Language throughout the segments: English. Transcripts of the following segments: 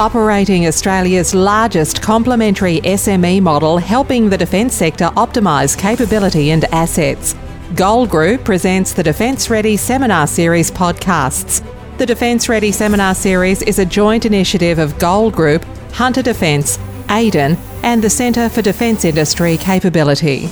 operating Australia's largest complementary SME model, helping the defence sector optimise capability and assets. Gold Group presents the Defence Ready Seminar Series podcasts. The Defence Ready Seminar Series is a joint initiative of Gold Group, Hunter Defence, Aiden and the Centre for Defence Industry Capability.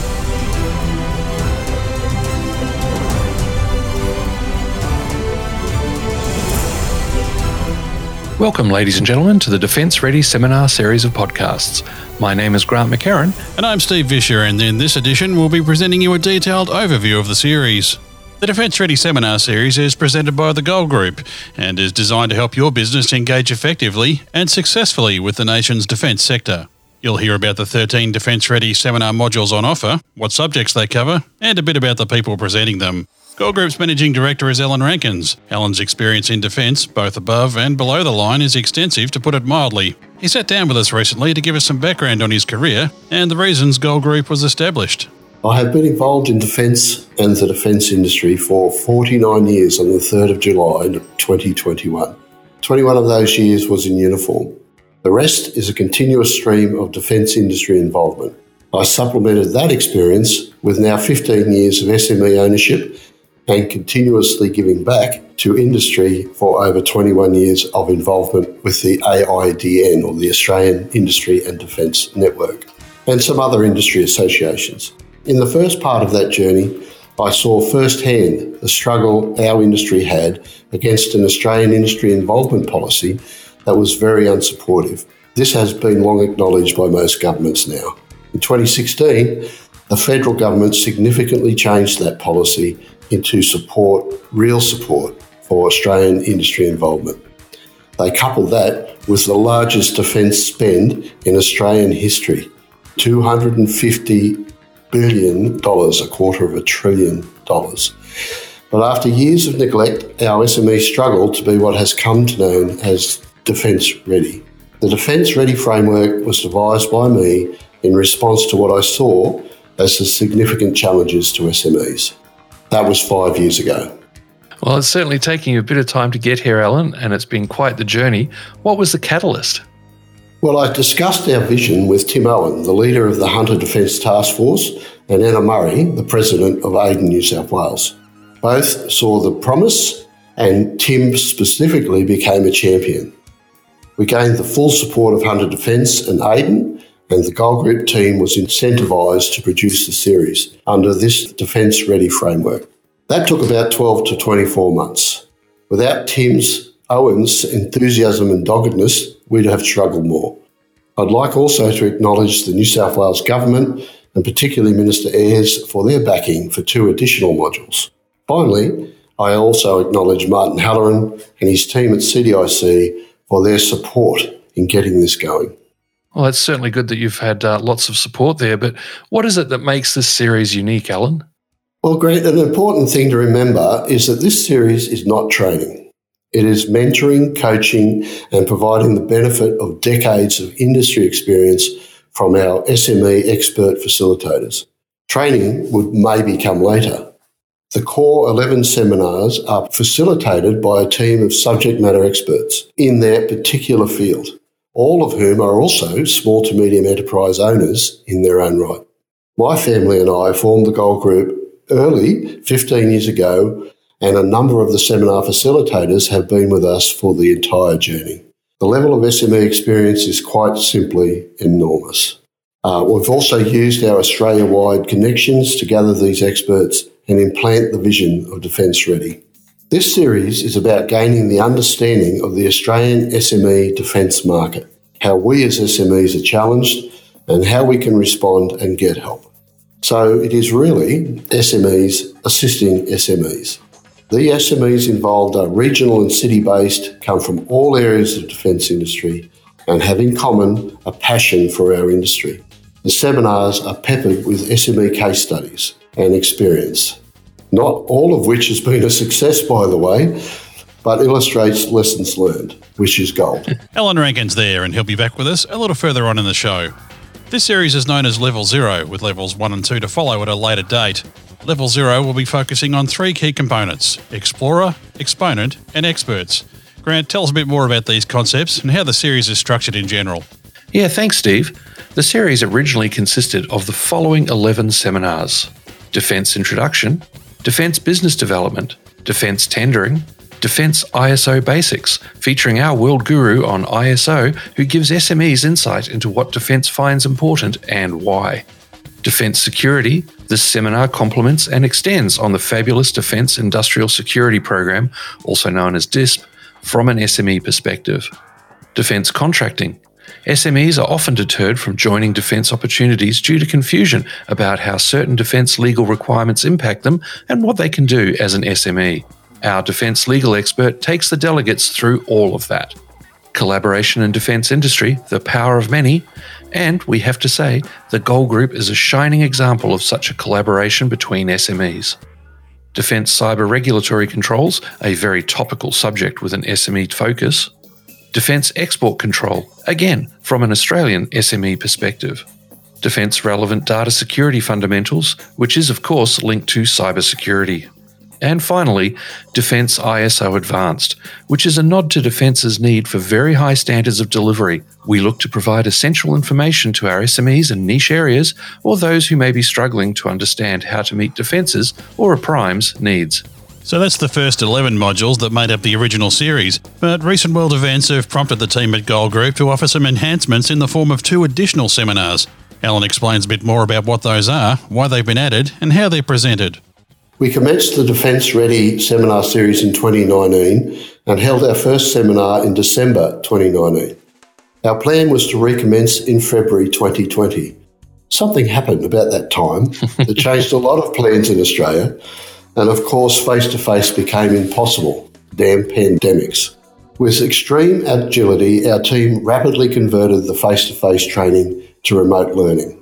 Welcome, ladies and gentlemen, to the Defence Ready Seminar Series of podcasts. My name is Grant McCarran. And I'm Steve Vischer, and in this edition we'll be presenting you a detailed overview of the series. The Defence Ready Seminar Series is presented by the Gold Group and is designed to help your business engage effectively and successfully with the nation's defence sector. You'll hear about the 13 Defence Ready seminar modules on offer, what subjects they cover, and a bit about the people presenting them. Gold Group's Managing Director is Alan Rankins. Alan's experience in defence, both above and below the line, is extensive, to put it mildly. He sat down with us recently to give us some background on his career and the reasons Gold Group was established. I have been involved in defence and the defence industry for 49 years on the 3rd of July 2021. 21 of those years was in uniform. The rest is a continuous stream of defence industry involvement. I supplemented that experience with now 15 years of SME ownership and continuously giving back to industry for over 21 years of involvement with the AIDN, or the Australian Industry and Defence Network, and some other industry associations. In the first part of that journey, I saw firsthand the struggle our industry had against an Australian industry involvement policy that was very unsupportive. This has been long acknowledged by most governments now. In 2016, the federal government significantly changed that policy into real support for Australian industry involvement. They coupled that with the largest defence spend in Australian history, $250 billion, $250 billion. But after years of neglect, our SME struggled to be what has come to known as Defence Ready. The Defence Ready framework was devised by me in response to what I saw as the significant challenges to SMEs. That was 5 years ago. Well, it's certainly taking you a bit of time to get here, Alan, and it's been quite the journey. What was the catalyst? Well, I discussed our vision with Tim Owen, the leader of the Hunter Defence Task Force, and Anna Murray, the president of Aiden New South Wales. Both saw the promise, and Tim specifically became a champion. We gained the full support of Hunter Defence and Aiden, and the Gold Group team was incentivised to produce the series under this Defence Ready framework. That took about 12 to 24 months. Without Owen's enthusiasm and doggedness, we'd have struggled more. I'd like also to acknowledge the New South Wales Government and particularly Minister Ayres for their backing for 2 additional modules. Finally, I also acknowledge Martin Halloran and his team at CDIC for their support in getting this going. Well, it's certainly good that you've had lots of support there, but what is it that makes this series unique, Alan? Well, Grant, an important thing to remember is that this series is not training. It is mentoring, coaching, and providing the benefit of decades of industry experience from our SME expert facilitators. Training would maybe come later. The core 11 seminars are facilitated by a team of subject matter experts in their particular field, all of whom are also small to medium enterprise owners in their own right. My family and I formed the Gold Group early, 15 years ago, and a number of the seminar facilitators have been with us for the entire journey. The level of SME experience is quite simply enormous. We've also used our Australia-wide connections to gather these experts and implant the vision of Defence Ready. This series is about gaining the understanding of the Australian SME defence market, how we as SMEs are challenged, and how we can respond and get help. So it is really SMEs assisting SMEs. The SMEs involved are regional and city-based, come from all areas of the defence industry, and have in common a passion for our industry. The seminars are peppered with SME case studies and experience, not all of which has been a success, by the way, but illustrates lessons learned, which is gold. Alan Rankins there, and he'll be back with us a little further on in the show. This series is known as Level 0, with Levels 1 and 2 to follow at a later date. Level 0 will be focusing on 3 key components: Explorer, Exponent and Experts. Grant, tell us a bit more about these concepts and how the series is structured in general. Yeah, thanks, Steve. The series originally consisted of the following 11 seminars: Defence Introduction, Defence Business Development, Defence Tendering, Defence ISO Basics, featuring our world guru on ISO who gives SMEs insight into what defence finds important and why. Defence Security, this seminar complements and extends on the fabulous Defence Industrial Security Program, also known as DISP, from an SME perspective. Defence Contracting. SMEs are often deterred from joining defence opportunities due to confusion about how certain defence legal requirements impact them and what they can do as an SME. Our defence legal expert takes the delegates through all of that. Collaboration in defence industry, the power of many, and we have to say, the Goal Group is a shining example of such a collaboration between SMEs. Defence cyber regulatory controls, a very topical subject with an SME focus. Defence export control, again from an Australian SME perspective. Defence relevant data security fundamentals, which is of course linked to cybersecurity. And finally, Defence ISO Advanced, which is a nod to Defence's need for very high standards of delivery. We look to provide essential information to our SMEs in niche areas or those who may be struggling to understand how to meet Defence's or a Prime's needs. So that's the first 11 modules that made up the original series, but recent world events have prompted the team at Goal Group to offer some enhancements in the form of 2 additional seminars. Alan explains a bit more about what those are, why they've been added, and how they're presented. We commenced the Defence Ready seminar series in 2019 and held our first seminar in December 2019. Our plan was to recommence in February 2020. Something happened about that time that changed a lot of plans in Australia, and of course face-to-face became impossible. Damn pandemics. With extreme agility, our team rapidly converted the face-to-face training to remote learning.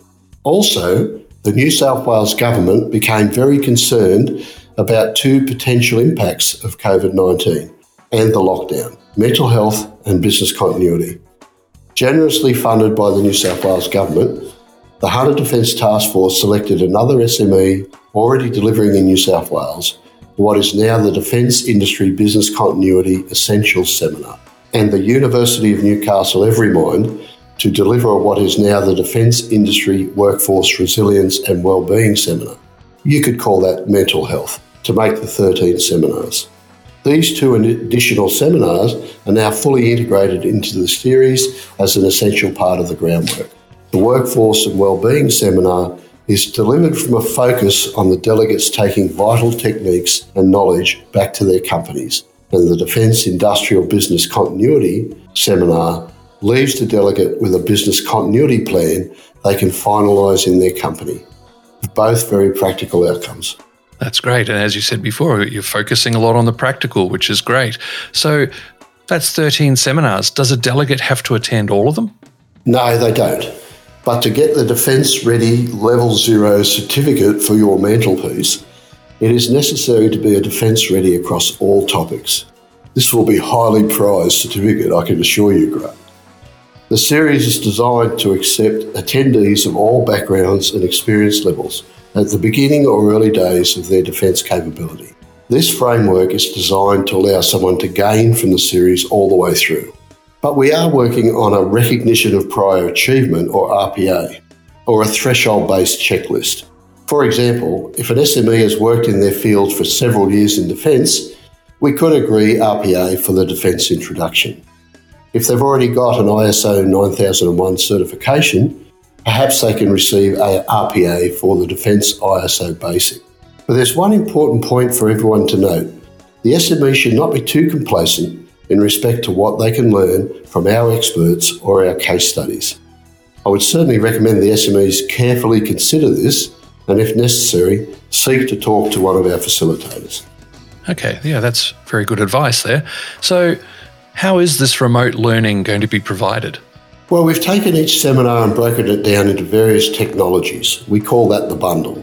Also, the New South Wales government became very concerned about 2 potential impacts of COVID-19 and the lockdown: mental health and business continuity. Generously funded by the New South Wales government, the Hunter Defence Task Force selected another SME already delivering in New South Wales for what is now the Defence Industry Business Continuity Essentials Seminar, and the University of Newcastle Everymind to deliver what is now the Defence Industry Workforce Resilience and Wellbeing Seminar. You could call that mental health, to make the 13 seminars. These 2 additional seminars are now fully integrated into the series as an essential part of the groundwork. The Workforce and Wellbeing Seminar is delivered from a focus on the delegates taking vital techniques and knowledge back to their companies, and the Defence Industrial Business Continuity Seminar leaves the delegate with a business continuity plan they can finalise in their company. Both very practical outcomes. That's great. And as you said before, you're focusing a lot on the practical, which is great. So that's 13 seminars. Does a delegate have to attend all of them? No, they don't. But to get the Defence Ready Level 0 certificate for your mantelpiece, it is necessary to be a Defence Ready across all topics. This will be a highly prized certificate, I can assure you, Grant. The series is designed to accept attendees of all backgrounds and experience levels at the beginning or early days of their defence capability. This framework is designed to allow someone to gain from the series all the way through. But we are working on a recognition of prior achievement, or RPA, or a threshold-based checklist. For example, if an SME has worked in their field for several years in defence, we could agree RPA for the defence introduction. If they've already got an ISO 9001 certification, perhaps they can receive a RPA for the Defence ISO Basic. But there's one important point for everyone to note. The SME should not be too complacent in respect to what they can learn from our experts or our case studies. I would certainly recommend the SMEs carefully consider this and, if necessary, seek to talk to one of our facilitators. Okay, yeah, that's very good advice there. So how is this remote learning going to be provided? Well, we've taken each seminar and broken it down into various technologies. We call that the bundle.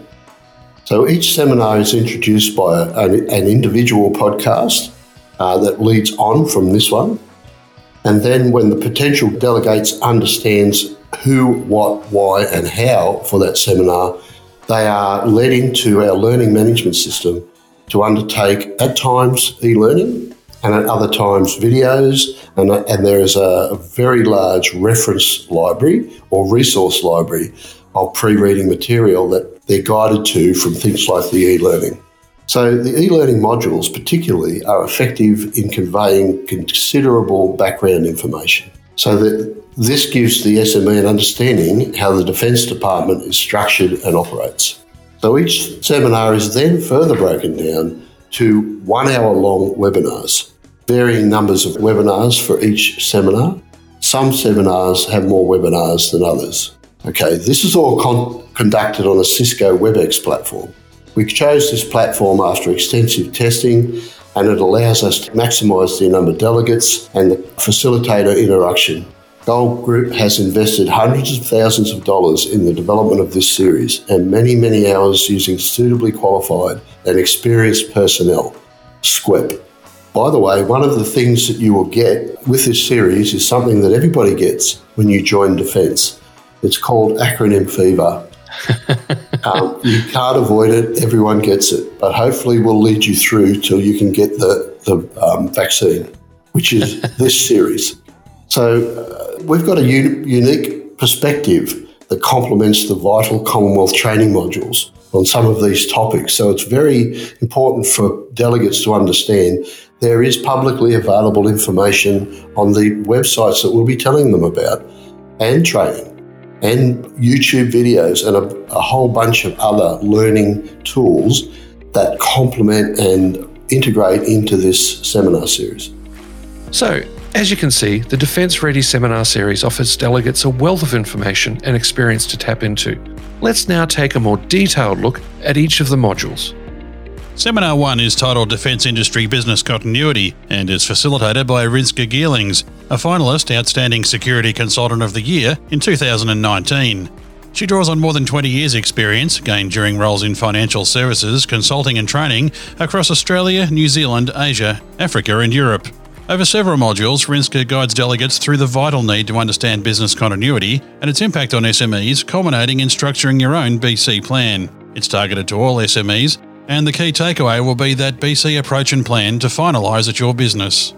So each seminar is introduced by an individual podcast that leads on from this one. And then when the potential delegates understands who, what, why and how for that seminar, they are led into our learning management system to undertake, at times, e-learning and at other times videos, and there is a very large reference library or resource library of pre-reading material that they're guided to from things like the e-learning. So the e-learning modules particularly are effective in conveying considerable background information, so that this gives the SME an understanding how the Defence Department is structured and operates. So each seminar is then further broken down to 1 hour long webinars, varying numbers of webinars for each seminar. Some seminars have more webinars than others. Okay, this is all conducted on a Cisco WebEx platform. We chose this platform after extensive testing, and it allows us to maximise the number of delegates and the facilitator interaction. Gold Group has invested hundreds of thousands of dollars in the development of this series and many, many hours using suitably qualified and experienced personnel, SQEP. By the way, one of the things that you will get with this series is something that everybody gets when you join Defence. It's called acronym fever. You can't avoid it. Everyone gets it. But hopefully we'll lead you through till you can get the vaccine, which is this series. So we've got a unique perspective that complements the vital Commonwealth training modules on some of these topics. So it's very important for delegates to understand there is publicly available information on the websites that we'll be telling them about, and training, and YouTube videos, and a whole bunch of other learning tools that complement and integrate into this seminar series. So, as you can see, the Defence Ready Seminar Series offers delegates a wealth of information and experience to tap into. Let's now take a more detailed look at each of the modules. Seminar 1 is titled Defence Industry Business Continuity and is facilitated by Rinska Geerlings, a finalist Outstanding Security Consultant of the Year in 2019. She draws on more than 20 years' experience gained during roles in financial services, consulting and training across Australia, New Zealand, Asia, Africa and Europe. Over several modules, Rinska guides delegates through the vital need to understand business continuity and its impact on SMEs, culminating in structuring your own BC plan. It's targeted to all SMEs, and the key takeaway will be that BC approach and plan to finalise at your business.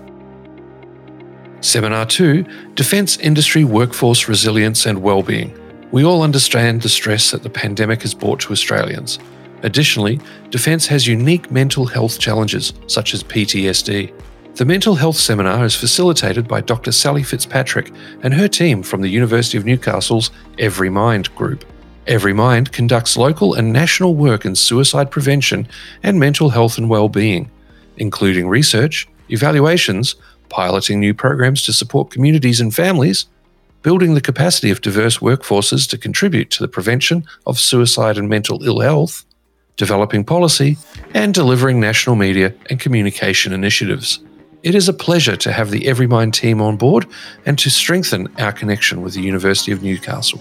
Seminar 2, Defence Industry Workforce Resilience and Wellbeing. We all understand the stress that the pandemic has brought to Australians. Additionally, Defence has unique mental health challenges, such as PTSD. The mental health seminar is facilitated by Dr. Sally Fitzpatrick and her team from the University of Newcastle's Every Mind group. Every Mind conducts local and national work in suicide prevention and mental health and well-being, including research, evaluations, piloting new programs to support communities and families, building the capacity of diverse workforces to contribute to the prevention of suicide and mental ill health, developing policy, and delivering national media and communication initiatives. It is a pleasure to have the Every Mind team on board and to strengthen our connection with the University of Newcastle.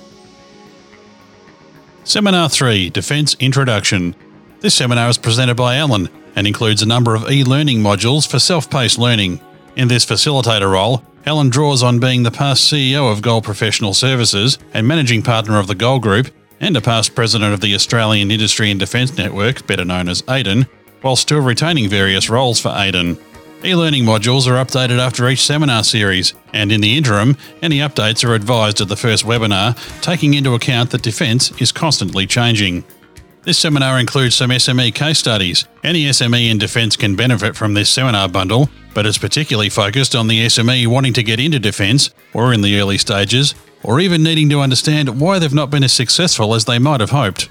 Seminar 3, Defence Introduction. This seminar is presented by Alan and includes a number of e-learning modules for self-paced learning. In this facilitator role, Alan draws on being the past CEO of Gold Professional Services and managing partner of the Gold Group, and a past president of the Australian Industry and Defence Network, better known as AIDEN, while still retaining various roles for AIDEN. E-learning modules are updated after each seminar series, and in the interim, any updates are advised at the first webinar, taking into account that Defence is constantly changing. This seminar includes some SME case studies. Any SME in Defence can benefit from this seminar bundle, but it's particularly focused on the SME wanting to get into Defence, or in the early stages, or even needing to understand why they've not been as successful as they might have hoped.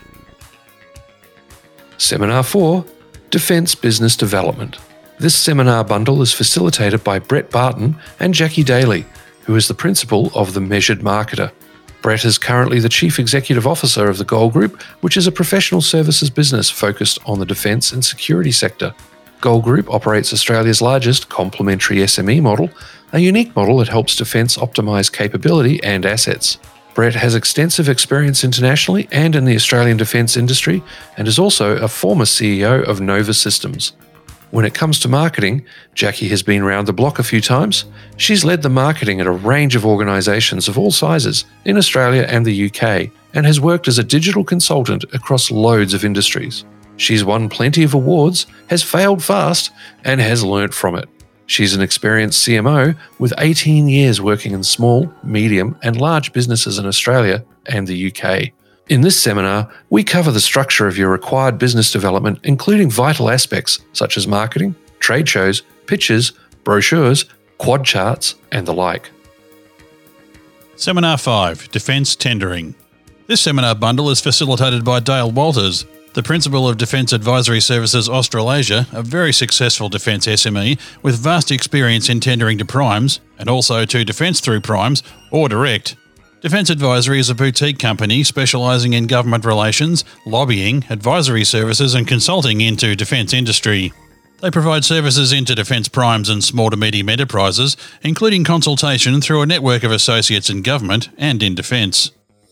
Seminar 4, Defence Business Development. This seminar bundle is facilitated by Brett Barton and Jackie Daly, who is the principal of The Measured Marketer. Brett is currently the Chief Executive Officer of the Gold Group, which is a professional services business focused on the defence and security sector. Gold Group operates Australia's largest complementary SME model, a unique model that helps defence optimise capability and assets. Brett has extensive experience internationally and in the Australian defence industry, and is also a former CEO of Nova Systems. When it comes to marketing, Jackie has been round the block a few times. She's led the marketing at a range of organisations of all sizes in Australia and the UK, and has worked as a digital consultant across loads of industries. She's won plenty of awards, has failed fast, and has learnt from it. She's an experienced CMO with 18 years working in small, medium, and large businesses in Australia and the UK. In this seminar, we cover the structure of your required business development, including vital aspects such as marketing, trade shows, pitches, brochures, quad charts, and the like. Seminar 5, Defence Tendering. This seminar bundle is facilitated by Dale Walters, the Principal of Defence Advisory Services Australasia, a very successful defence SME with vast experience in tendering to primes and also to defence through primes or direct. Defence Advisory is a boutique company specialising in government relations, lobbying, advisory services and consulting into defence industry. They provide services into defence primes and small to medium enterprises, including consultation through a network of associates in government and in defence.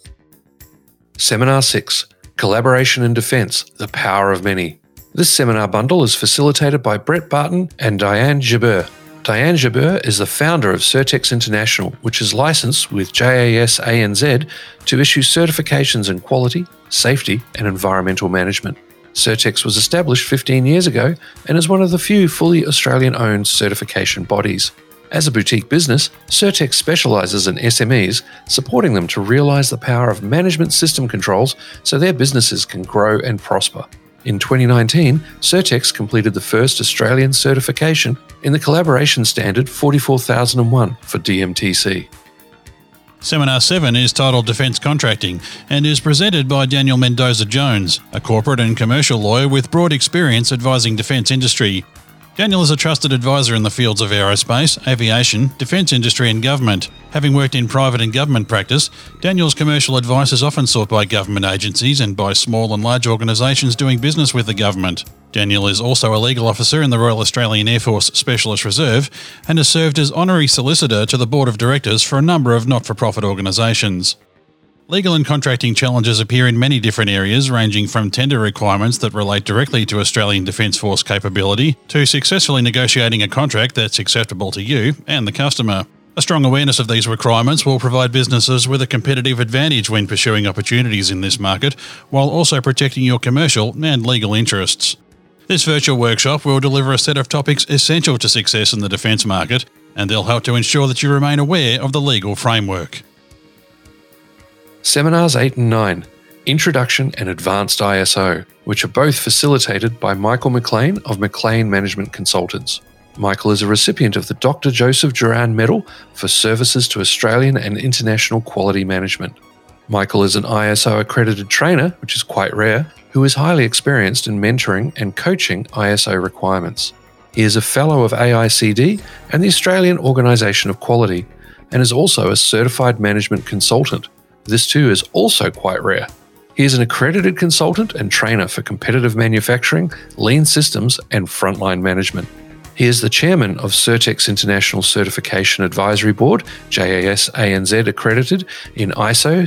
Seminar 6, Collaboration in Defence, the Power of Many. This seminar bundle is facilitated by Brett Barton and Diane Jabeur. Diane Jabeur is the founder of Certex International, which is licensed with JAS ANZ to issue certifications in quality, safety and environmental management. Certex was established 15 years ago and is one of the few fully Australian-owned certification bodies. As a boutique business, Certex specialises in SMEs, supporting them to realise the power of management system controls so their businesses can grow and prosper. In 2019, Certex completed the first Australian certification in the collaboration standard 44001 for DMTC. Seminar 7 is titled Defence Contracting and is presented by Daniel Mendoza-Jones, a corporate and commercial lawyer with broad experience advising defence industry. Daniel is a trusted advisor in the fields of aerospace, aviation, defence industry and government. Having worked in private and government practice, Daniel's commercial advice is often sought by government agencies and by small and large organisations doing business with the government. Daniel is also a legal officer in the Royal Australian Air Force Specialist Reserve and has served as honorary solicitor to the Board of Directors for a number of not-for-profit organisations. Legal and contracting challenges appear in many different areas, ranging from tender requirements that relate directly to Australian Defence Force capability to successfully negotiating a contract that's acceptable to you and the customer. A strong awareness of these requirements will provide businesses with a competitive advantage when pursuing opportunities in this market, while also protecting your commercial and legal interests. This virtual workshop will deliver a set of topics essential to success in the defence market, and they'll help to ensure that you remain aware of the legal framework. Seminars 8 and 9, Introduction and Advanced ISO, which are both facilitated by Michael McLean of McLean Management Consultants. Michael is a recipient of the Dr. Joseph Duran Medal for services to Australian and international quality management. Michael is an ISO accredited trainer, which is quite rare, who is highly experienced in mentoring and coaching ISO requirements. He is a fellow of AICD and the Australian Organisation of Quality, and is also a certified management consultant. This too is also quite rare. He is an accredited consultant and trainer for competitive manufacturing, lean systems, and frontline management. He is the chairman of Certex International Certification Advisory Board, JAS ANZ accredited in ISO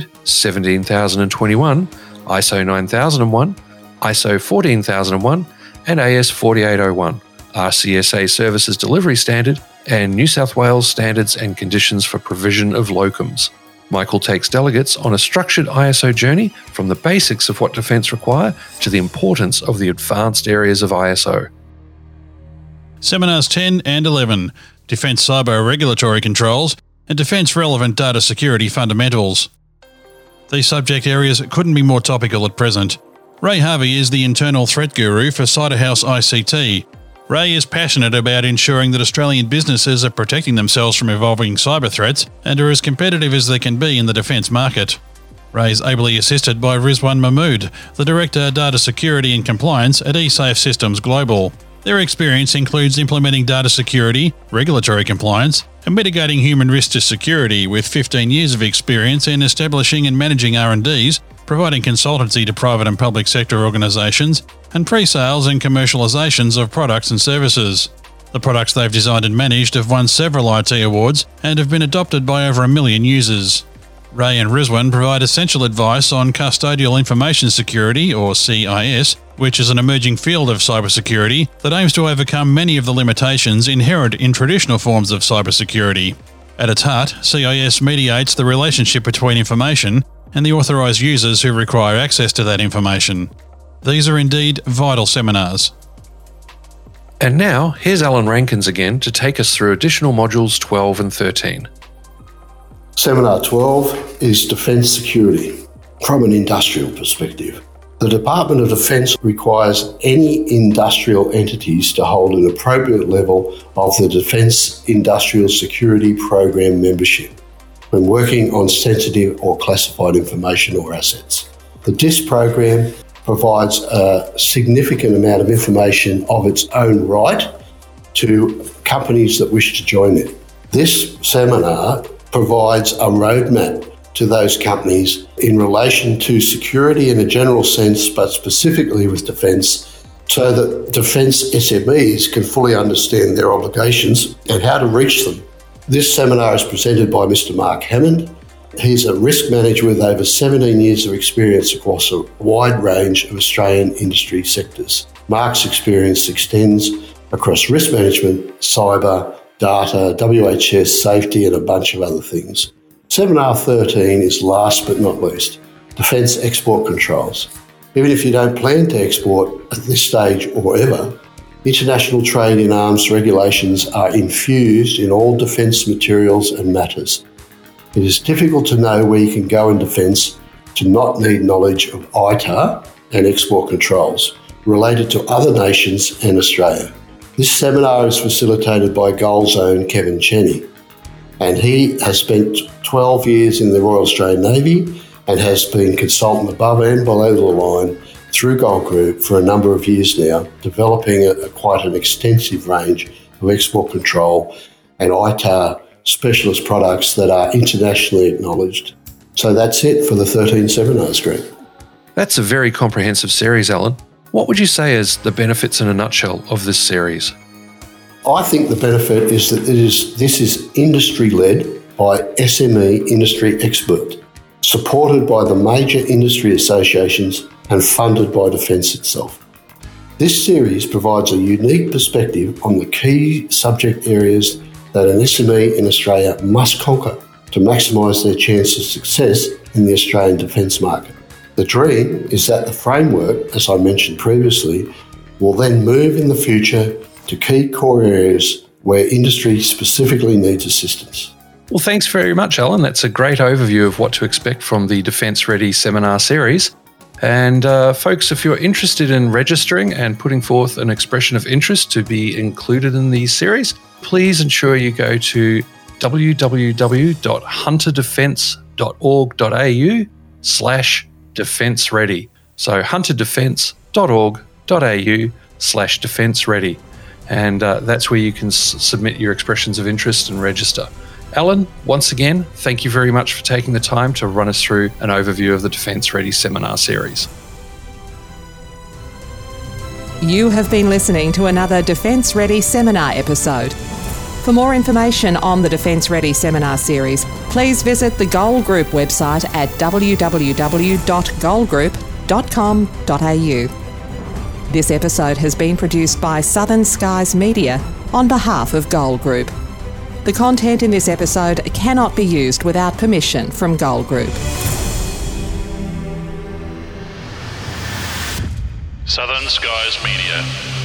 17021, ISO 9001, ISO 14001, and AS 4801, RCSA Services Delivery Standard, and New South Wales Standards and Conditions for Provision of Locums. Michael takes delegates on a structured ISO journey from the basics of what defence require to the importance of the advanced areas of ISO. Seminars 10 and 11, Defence Cyber Regulatory Controls and Defence Relevant Data Security Fundamentals. These subject areas couldn't be more topical at present. Ray Harvey is the internal threat guru for Ciderhouse ICT. Ray is passionate about ensuring that Australian businesses are protecting themselves from evolving cyber threats and are as competitive as they can be in the defence market. Ray is ably assisted by Rizwan Mahmood, the Director Data Security and Compliance at eSafe Systems Global. Their experience includes implementing data security, regulatory compliance, and mitigating human risk to security, with 15 years of experience in establishing and managing R&Ds, providing consultancy to private and public sector organisations, and pre-sales and commercialisations of products and services. The products they've designed and managed have won several IT awards and have been adopted by over 1 million users. Ray and Rizwan provide essential advice on custodial information security, or CIS, which is an emerging field of cybersecurity that aims to overcome many of the limitations inherent in traditional forms of cybersecurity. At its heart, CIS mediates the relationship between information and the authorised users who require access to that information. These are indeed vital seminars. And now, here's Alan Rankins again to take us through additional modules 12 and 13. Seminar 12 is Defence Security from an industrial perspective. The Department of Defence requires any industrial entities to hold an appropriate level of the Defence Industrial Security Program membership when working on sensitive or classified information or assets. The DIS program provides a significant amount of information of its own right to companies that wish to join it. This seminar provides a roadmap to those companies in relation to security in a general sense, but specifically with defence, so that defence SMEs can fully understand their obligations and how to reach them. This seminar is presented by Mr. Mark Hammond. He's a risk manager with over 17 years of experience across a wide range of Australian industry sectors. Mark's experience extends across risk management, cyber, data, WHS, safety, and a bunch of other things. Seminar 13 is last but not least, Defence Export Controls. Even if you don't plan to export at this stage or ever, international trade in arms regulations are infused in all defence materials and matters. It is difficult to know where you can go in defence to not need knowledge of ITAR and export controls related to other nations and Australia. This seminar is facilitated by Gold's own Kevin Cheney, and he has spent 12 years in the Royal Australian Navy and has been consultant above and below the line through Gold Group for a number of years now, developing quite an extensive range of export control and ITAR specialist products that are internationally acknowledged. So that's it for the 13 seminars, Greg. That's a very comprehensive series, Alan. What would you say is the benefits in a nutshell of this series? I think the benefit is that this is industry-led by SME industry expert, supported by the major industry associations and funded by Defence itself. This series provides a unique perspective on the key subject areas that an SME in Australia must conquer to maximise their chance of success in the Australian defence market. The dream is that the framework, as I mentioned previously, will then move in the future to key core areas where industry specifically needs assistance. Well, thanks very much, Alan. That's a great overview of what to expect from the Defence Ready seminar series. And folks, if you're interested in registering and putting forth an expression of interest to be included in the series, please ensure you go to www.hunterdefence.org.au/Defence Ready. So hunterdefence.org.au/Defence Ready. And that's where you can submit your expressions of interest and register. Alan, once again, thank you very much for taking the time to run us through an overview of the Defence Ready seminar series. You have been listening to another Defence Ready seminar episode. For more information on the Defence Ready seminar series, please visit the Gold Group website at www.goldgroup.com.au. This episode has been produced by Southern Skies Media on behalf of Gold Group. The content in this episode cannot be used without permission from Gold Group. Southern Skies Media.